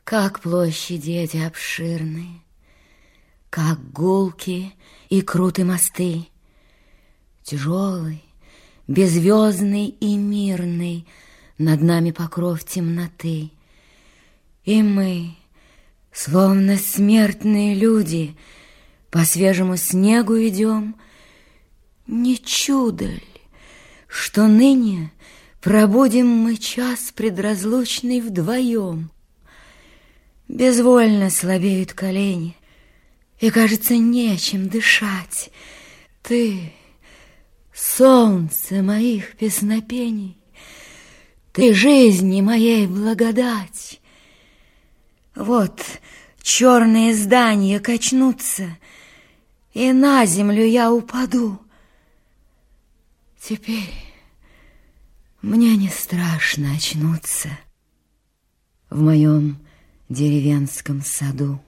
Как площади эти обширные, как гулки и круты мосты, тяжелый, беззвездный и мирный над нами покров темноты. И мы, словно смертные люди, по свежему снегу идем. Не чудо ли, что ныне пробудем мы час предразлучный вдвоем? Безвольно слабеют колени, и, кажется, нечем дышать. Ты, солнце моих песнопений, ты жизни моей благодать. Вот черные здания качнутся, и на землю я упаду. Теперь мне не страшно очнуться в моем деревенском саду.